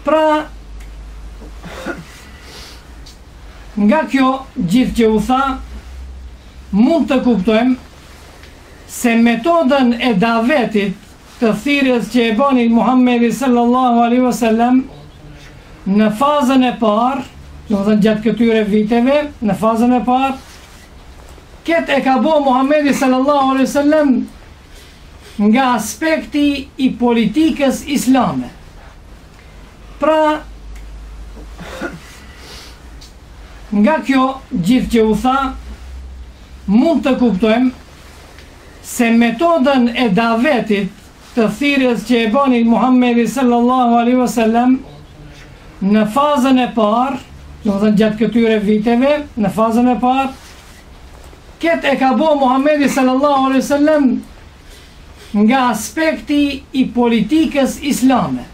Pra, nga kjo gjithë që u tha, mund të kuptojmë se metodën e davetit të thirrjes që e bani Muhamedi sallallahu alaihi wasallam në fazën e parë, domethënë gjatë këtyre viteve, në fazën e parë, këtë e ka bo Muhamedi sallallahu alaihi wasallam nga aspekti i politikës islame. Pra, nga kjo gjithë që u tha, mund të kuptojmë se metodën e davetit të thirrjes që e bani Muhamedi sallallahu alaihi wasallam në fazën e parë, domethënë gjatë këtyre viteve, në fazën e parë, këtë e ka bo Muhamedi sallallahu alaihi wasallam nga aspekti i politikës islame.